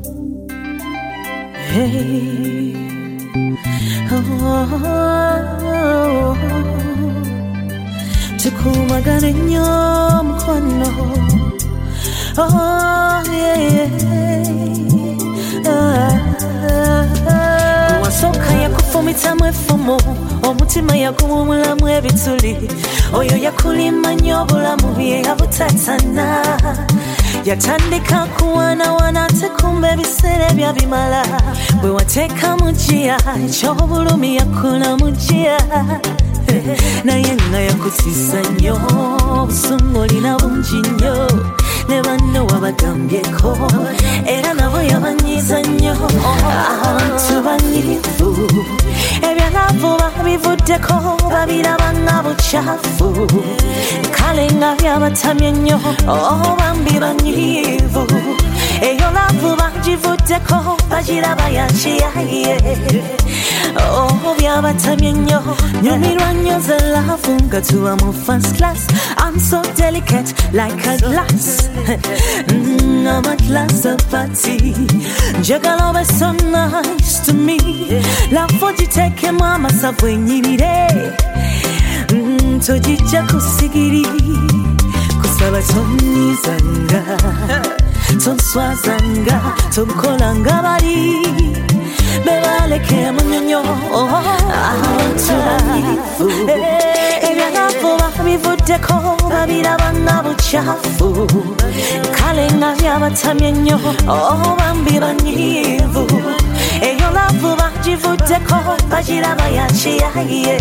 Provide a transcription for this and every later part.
Hey, tukumagane nnyo mukwano. Wasooka yakufumitamu effumu, omutima yaguwumulamu ebituli. Oyo yakulima nnyo obulamu bye yabutatana. Yatandika kuwanawana ate kumbe ebiseera byabimala. Bwe wateeka mu jjiya eky'obulumi yakula mu jjiya. Naye nga yakutiisa nnyo, obusungu olina bungi nnyo. Ne banno wabagambyeko era nabo yabanyiiza nnyo. Abantu banyiivu ebyalavu babivuddeko, babiraba nga bukyafu. Kale nga byabatamye nnyo, bambi banyiivu. Eyo laavu bagivuddeko, bagiraba yakiyaye. Byabatamye nnyo, nyumirwa nnyo ze laavu nga tuba mu first class. I'm so delicate like a glass. I'm at last a party. Njagala obe so nice to me. Laavu gitekemu amasavu enyirire. Togijja ku sigiri. Kusaba tonnyiizanga, tonswazanga, tonkolanga bali bebaleke munyonyo. Abantu banyiivu ebyalavu babivuddeko, babiraba nga bukyafu. Kale nga byabatamye nnyo, bambi banyiivu. Eyo laavu bagivuddeko, bagiraba yakiyaye.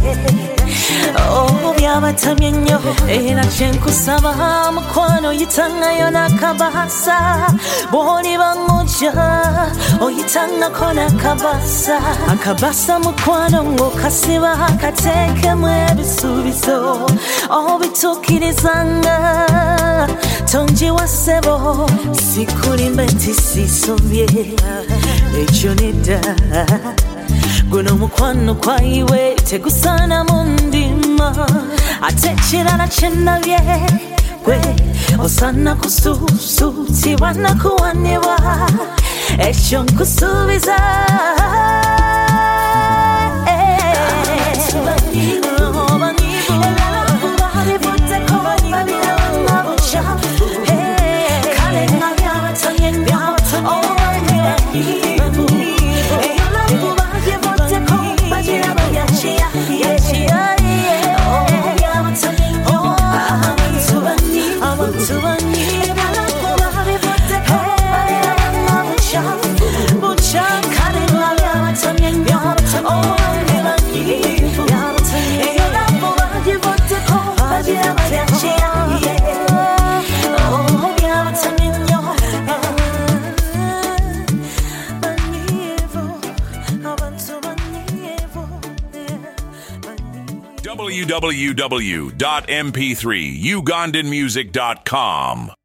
Byabatamye nnyo, era kyenkusaba mukwano, yitangayo n'akabaasa. Bw'oliba ng'ojja oyitangako n'akabaasa. Akabaasa mukwano ng'okasiba, kateekemu ebisuubizo obituukirizanga. Tonjiwa ssebo, sikulimbe nti sisobye, ekyo nedda. Guno mukwano kwaiwe tegusaana mu ndima. Ate ekirala kye nnabye, gwe osaana kusuubizibwa nakuwanibwa. Ekyo nkusuubiza. www.mp3ugandanmusic.com